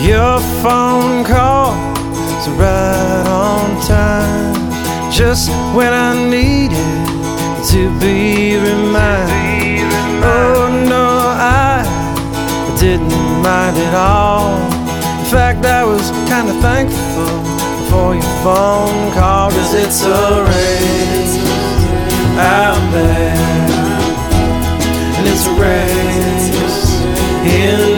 Your phone call was right on time, just when I needed to be reminded. Oh no, I didn't mind at all. In fact, I was kind of thankful for your phone call, 'cause it's a race out there, and it's a race in